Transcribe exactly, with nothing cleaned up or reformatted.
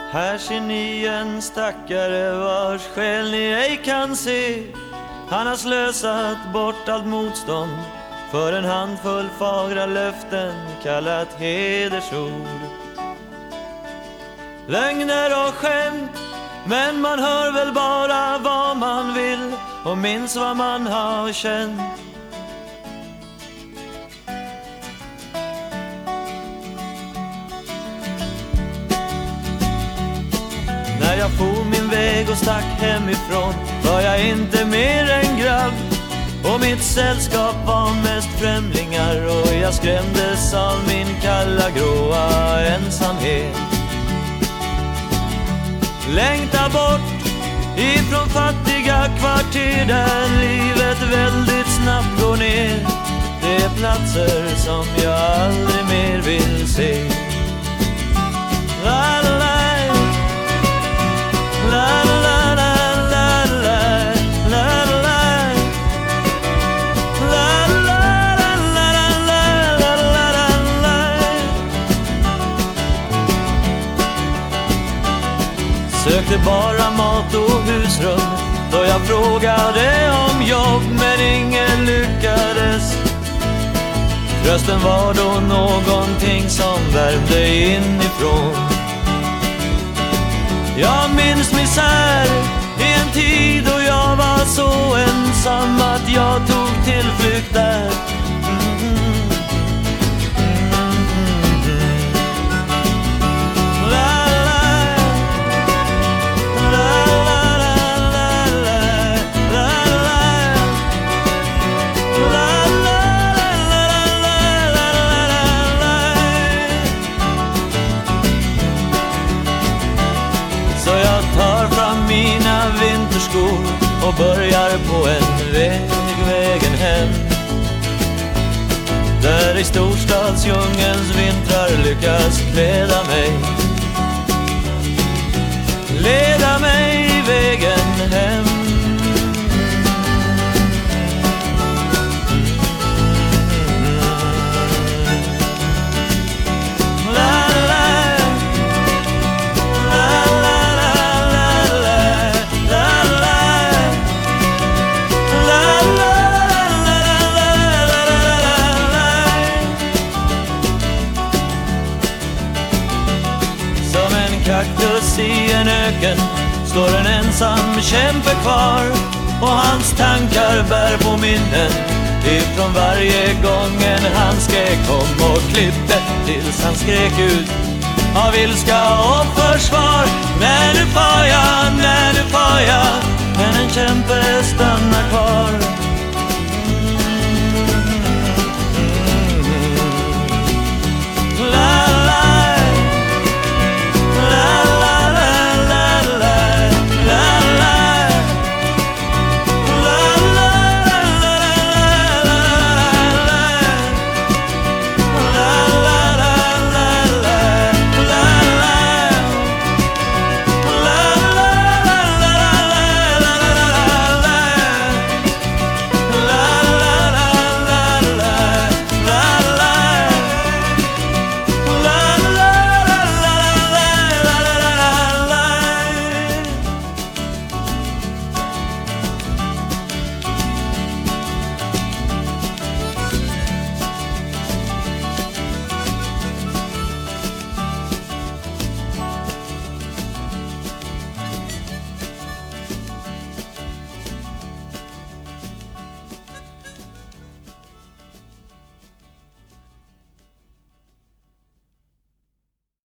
Här ser ni en stackare vars själ ni ej kan se. Han har slösat bort allt motstånd för en handfull fagra löften kallat hedersord. Lögner och skämt, men man hör väl bara vad man vill och minns vad man har känt. När jag for min väg och stack hemifrån var jag inte mer än grabb, och mitt sällskap var mest främlingar, och jag skrämdes av min kalla gråa ensamhet. Längta bort ifrån fattiga kvarter där livet väldigt snabbt går ner. Det är platser som jag aldrig mer vill se. La la la. La la la la la la la la la la la la. Sökte bara mat och husrum då jag frågade om jobb, men ingen lyckades. Trösten var då någonting som värmde inifrån. Jag minns misär i en tid då jag var så ensam att jag tog tillflykt där. Mm. Mm. La la la la la la Så jag tar fram mina vinterskor och börjar på en väg, vägen hem, där i storstadsdjungelns vintrar lyckas kläda mig, leda mig vägen hem. Kaktus i en öken står en ensam kämpe kvar, och hans tankar bär på minnen ifrån varje gång en handske kom och klippte, tills han skrek ut av ilska och försvar. När nu far jag, när nu far jag, men en kämpe stannar kvar.